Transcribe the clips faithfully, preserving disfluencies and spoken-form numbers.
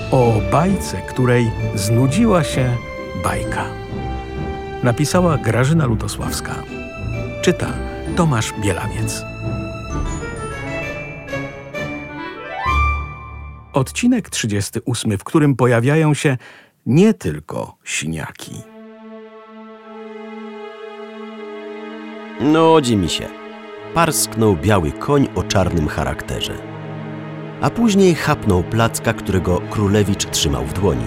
O bajce, której znudziła się bajka. Napisała Grażyna Lutosławska. Czyta Tomasz Bielawiec. Odcinek trzydziesty ósmy, w którym pojawiają się nie tylko siniaki. Nudzi mi się. Parsknął biały koń o czarnym charakterze. A później chapnął placka, którego królewicz trzymał w dłoni.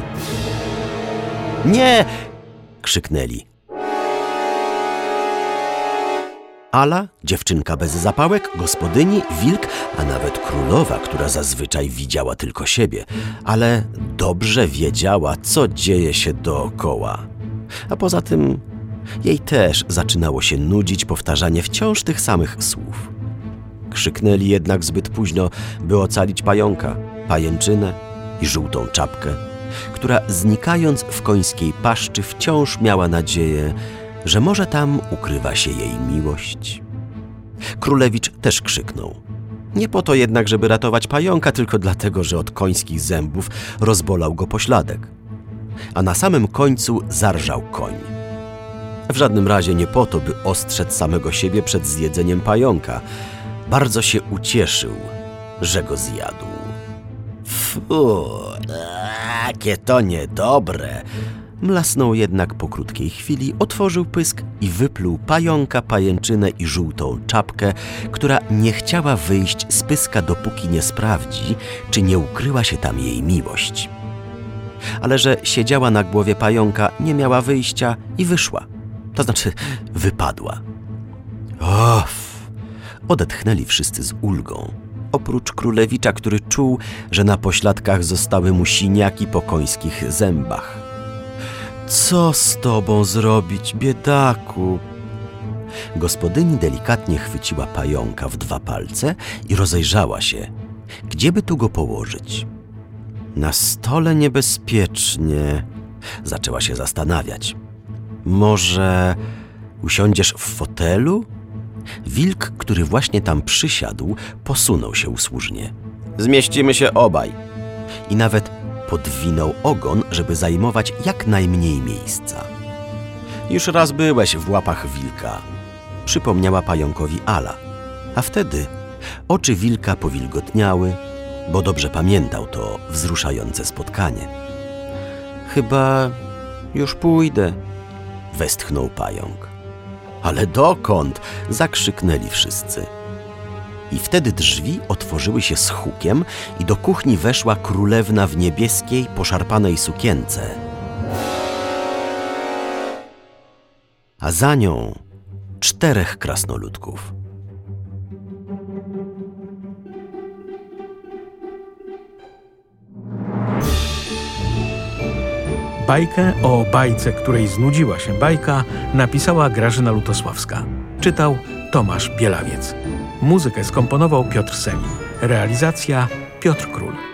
Nie! Krzyknęli. Ala, dziewczynka bez zapałek, gospodyni, wilk, a nawet królowa, która zazwyczaj widziała tylko siebie, ale dobrze wiedziała, co dzieje się dookoła. A poza tym jej też zaczynało się nudzić powtarzanie wciąż tych samych słów. Krzyknęli jednak zbyt późno, by ocalić pająka, pajęczynę i żółtą czapkę, która znikając w końskiej paszczy wciąż miała nadzieję, że może tam ukrywa się jej miłość. Królewicz też krzyknął. Nie po to jednak, żeby ratować pająka, tylko dlatego, że od końskich zębów rozbolał go pośladek. A na samym końcu zarżał koń. W żadnym razie nie po to, by ostrzec samego siebie przed zjedzeniem pająka. Bardzo się ucieszył, że go zjadł. Fu, jakie to niedobre! Mlasnął jednak po krótkiej chwili, otworzył pysk i wypluł pająka, pajęczynę i żółtą czapkę, która nie chciała wyjść z pyska, dopóki nie sprawdzi, czy nie ukryła się tam jej miłość. Ale że siedziała na głowie pająka, nie miała wyjścia i wyszła. To znaczy wypadła. Off! Odetchnęli wszyscy z ulgą. Oprócz królewicza, który czuł, że na pośladkach zostały mu siniaki po końskich zębach. Co z tobą zrobić, biedaku? Gospodyni delikatnie chwyciła pająka w dwa palce i rozejrzała się, gdzieby tu go położyć. Na stole niebezpiecznie. Zaczęła się zastanawiać. Może usiądziesz w fotelu? Wilk, który właśnie tam przysiadł, posunął się usłużnie. Zmieścimy się obaj. I nawet podwinął ogon, żeby zajmować jak najmniej miejsca. Już raz byłeś w łapach wilka, przypomniała pająkowi Ala. A wtedy oczy wilka powilgotniały, bo dobrze pamiętał to wzruszające spotkanie. Chyba już pójdę, westchnął pająk. Ale dokąd? Zakrzyknęli wszyscy. I wtedy drzwi otworzyły się z hukiem i do kuchni weszła królewna w niebieskiej, poszarpanej sukience. A za nią czterech krasnoludków. Bajkę o bajce, której znudziła się bajka, napisała Grażyna Lutosławska. Czytał Tomasz Bielawiec. Muzykę skomponował Piotr Selin. Realizacja Piotr Król.